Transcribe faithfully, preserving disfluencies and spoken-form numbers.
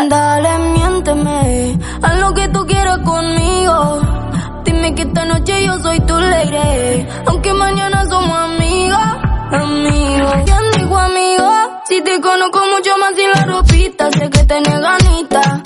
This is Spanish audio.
Dale, miénteme, haz lo que tú quieras conmigo. Dime que esta noche yo soy tu lady, aunque mañana somos amigos, amigos. ¿Quién dijo amigo? Si te conozco mucho más sin la ropita, sé que tenés ganita.